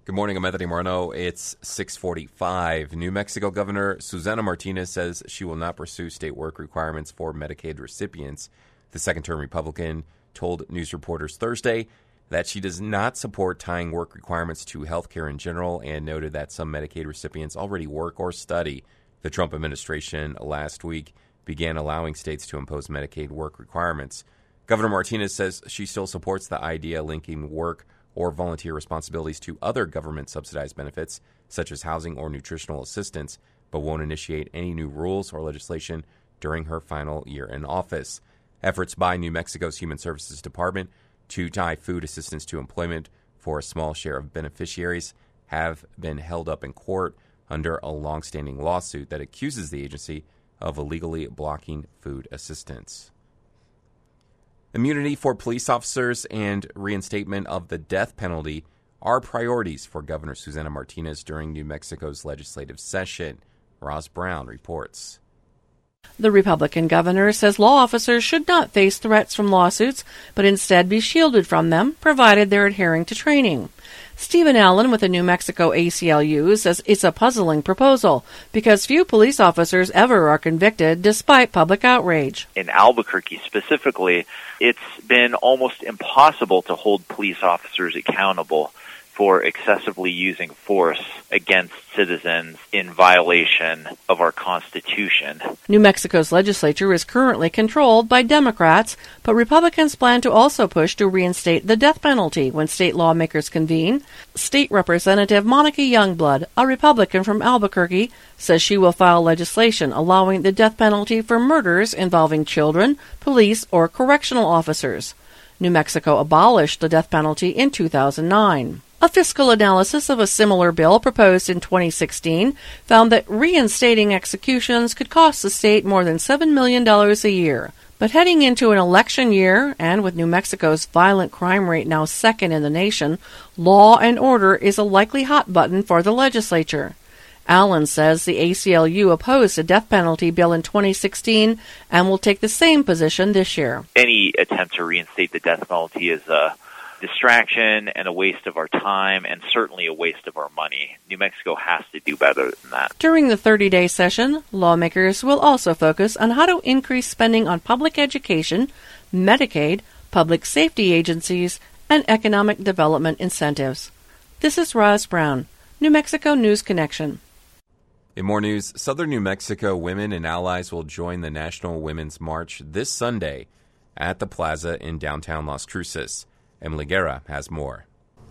Good morning, I'm Anthony Moreno. It's 6:45. New Mexico Governor Susana Martinez says she will not pursue state work requirements for Medicaid recipients. The second-term Republican told news reporters Thursday that she does not support tying work requirements to health care in general and noted that some Medicaid recipients already work or study. The Trump administration last week began allowing states to impose Medicaid work requirements. Governor Martinez says she still supports the idea linking work or volunteer responsibilities to other government-subsidized benefits, such as housing or nutritional assistance, but won't initiate any new rules or legislation during her final year in office. Efforts by New Mexico's Human Services Department to tie food assistance to employment for a small share of beneficiaries have been held up in court under a long-standing lawsuit that accuses the agency of illegally blocking food assistance. Immunity for police officers and reinstatement of the death penalty are priorities for Governor Susana Martinez during New Mexico's legislative session. Roz Brown reports. The Republican governor says law officers should not face threats from lawsuits, but instead be shielded from them, provided they're adhering to training. Stephen Allen with the New Mexico ACLU says it's a puzzling proposal because few police officers ever are convicted despite public outrage. In Albuquerque specifically, it's been almost impossible to hold police officers accountable for excessively using force against citizens in violation of our Constitution. New Mexico's legislature is currently controlled by Democrats, but Republicans plan to also push to reinstate the death penalty when state lawmakers convene. State Representative Monica Youngblood, a Republican from Albuquerque, says she will file legislation allowing the death penalty for murders involving children, police, or correctional officers. New Mexico abolished the death penalty in 2009. A fiscal analysis of a similar bill proposed in 2016 found that reinstating executions could cost the state more than $7 million a year. But heading into an election year, and with New Mexico's violent crime rate now second in the nation, law and order is a likely hot button for the legislature. Allen says the ACLU opposed a death penalty bill in 2016 and will take the same position this year. Any attempt to reinstate the death penalty is a distraction and a waste of our time and certainly a waste of our money. New Mexico has to do better than that. During the 30-day session, lawmakers will also focus on how to increase spending on public education, Medicaid, public safety agencies, and economic development incentives. This is Roz Brown, New Mexico News Connection. In more news, Southern New Mexico women and allies will join the National Women's March this Sunday at the Plaza in downtown Las Cruces. Emily Guerra has more.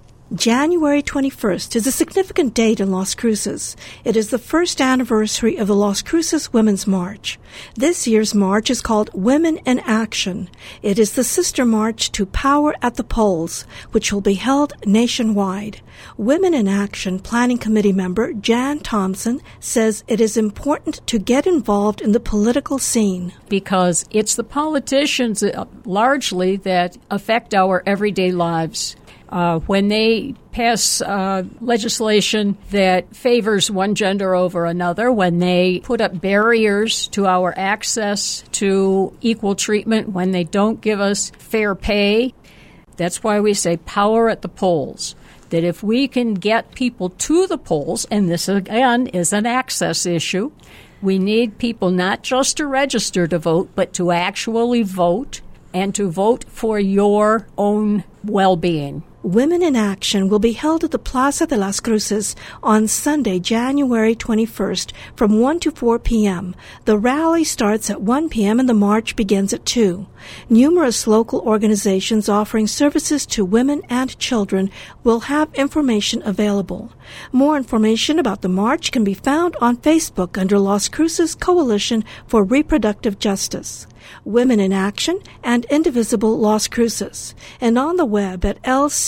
January 21st is a significant date in Las Cruces. It is the first anniversary of the Las Cruces Women's March. This year's march is called Women in Action. It is the sister march to Power at the Polls, which will be held nationwide. Women in Action Planning Committee member Jan Thompson says it is important to get involved in the political scene. Because it's the politicians largely that affect our everyday lives. When they pass legislation that favors one gender over another, when they put up barriers to our access to equal treatment, when they don't give us fair pay, that's why we say power at the polls. That if we can get people to the polls, and this again is an access issue, we need people not just to register to vote, but to actually vote and to vote for your own well-being. Women in Action will be held at the Plaza de las Cruces on Sunday, January 21st from 1 to 4 p.m. The rally starts at 1 p.m. and the march begins at 2. Numerous local organizations offering services to women and children will have information available. More information about the march can be found on Facebook under Las Cruces Coalition for Reproductive Justice, Women in Action, and Indivisible Las Cruces, and on the web at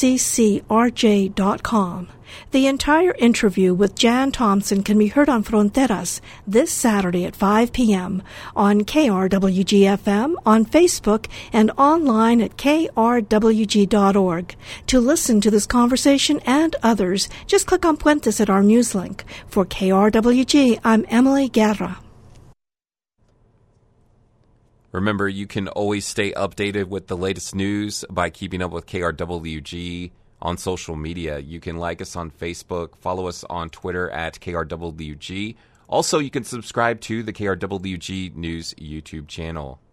lccrj.com. The entire interview with Jan Thompson can be heard on Fronteras this Saturday at 5 p.m. on KRWG-FM, on Facebook, and online at krwg.org. To listen to this conversation and others, just click on Puentes at our news link. For KRWG, I'm Emily Guerra. Remember, you can always stay updated with the latest news by keeping up with KRWG on social media. You can like us on Facebook, follow us on Twitter at KRWG. Also, you can subscribe to the KRWG News YouTube channel.